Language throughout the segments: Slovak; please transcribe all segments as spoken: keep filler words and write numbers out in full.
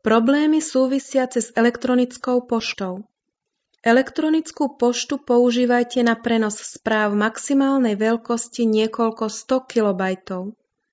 Problémy súvisiace s elektronickou poštou. Elektronickú poštu používajte na prenos správ maximálnej veľkosti niekoľko sto kilobajtov.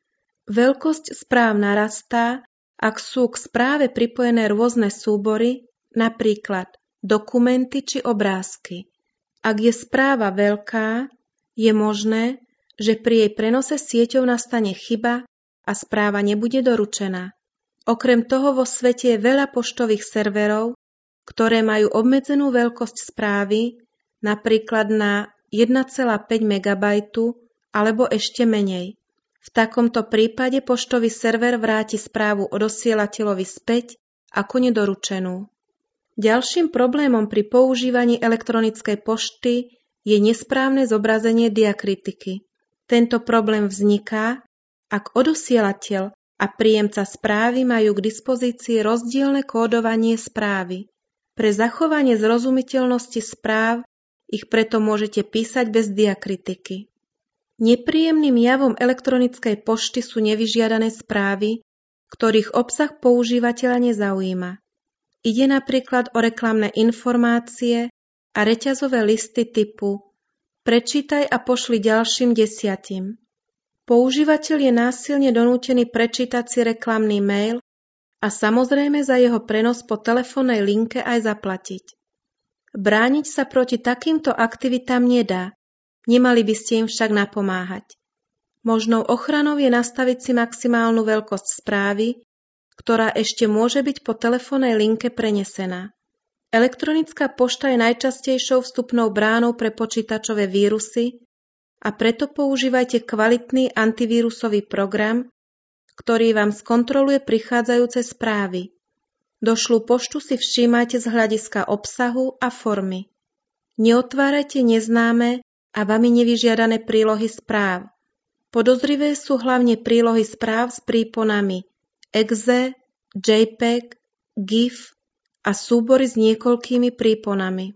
Veľkosť správ narastá, ak sú k správe pripojené rôzne súbory, napríklad dokumenty či obrázky. Ak je správa veľká, je možné, že pri jej prenose sieťou nastane chyba a správa nebude doručená. Okrem toho vo svete je veľa poštových serverov, ktoré majú obmedzenú veľkosť správy, napríklad na jeden celá päť megabajtu alebo ešte menej. V takomto prípade poštový server vráti správu odosielateľovi späť ako nedoručenú. Ďalším problémom pri používaní elektronickej pošty je nesprávne zobrazenie diakritiky. Tento problém vzniká, ak odosielateľ a príjemca správy majú k dispozícii rozdielne kódovanie správy. Pre zachovanie zrozumiteľnosti správ ich preto môžete písať bez diakritiky. Nepríjemným javom elektronickej pošty sú nevyžiadané správy, ktorých obsah používateľa nezaujíma. Ide napríklad o reklamné informácie a reťazové listy typu prečítaj a pošli ďalším desiatim. Používateľ je násilne donútený prečítať si reklamný mail a samozrejme za jeho prenos po telefónnej linke aj zaplatiť. Brániť sa proti takýmto aktivitám nedá, nemali by ste im však napomáhať. Možnou ochranou je nastaviť si maximálnu veľkosť správy, ktorá ešte môže byť po telefónnej linke prenesená. Elektronická pošta je najčastejšou vstupnou bránou pre počítačové vírusy a preto používajte kvalitný antivírusový program, ktorý vám skontroluje prichádzajúce správy. Došlú poštu si všímajte z hľadiska obsahu a formy. Neotvárajte neznáme a vami nevyžiadané prílohy správ. Podozrivé sú hlavne prílohy správ s príponami exe, JPEG, GIF a súbory s niekoľkými príponami.